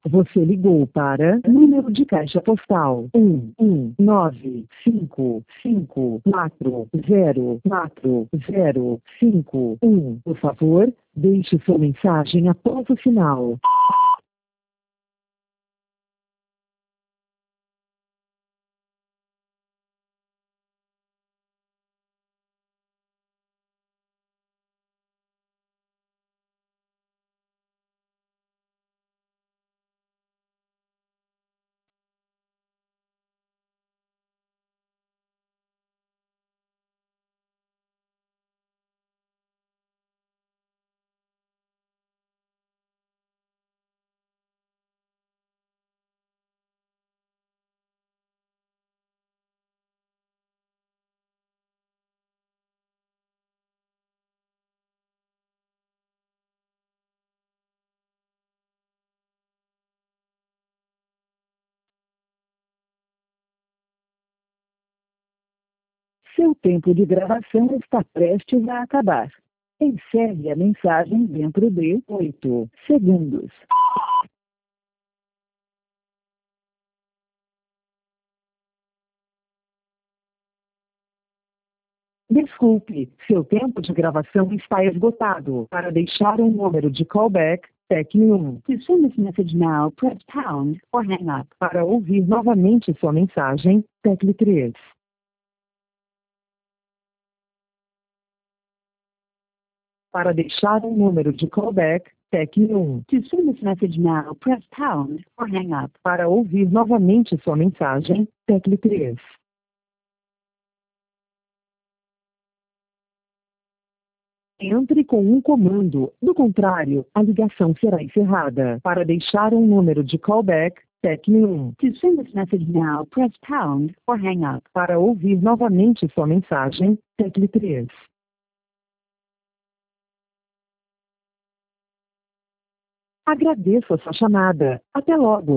Você ligou para número de caixa postal 11954404051. Por favor, deixe sua mensagem após o sinal. Seu tempo de gravação está prestes a acabar. Encerre a mensagem dentro de 8 segundos. Desculpe, seu tempo de gravação está esgotado. Para deixar um número de callback, tecle 1. To send this message now, press pound or hang up. Para ouvir novamente sua mensagem, tecle 3. Para deixar um número de callback, tecle 1. To send this message now, press pound or hang up. Para ouvir novamente sua mensagem, tecle 3. Entre com um comando, do contrário, a ligação será encerrada. Para deixar um número de callback, tecle 1. To send this message now, press pound or hang up. Para ouvir novamente sua mensagem, tecle 3. Agradeço a sua chamada. Até logo.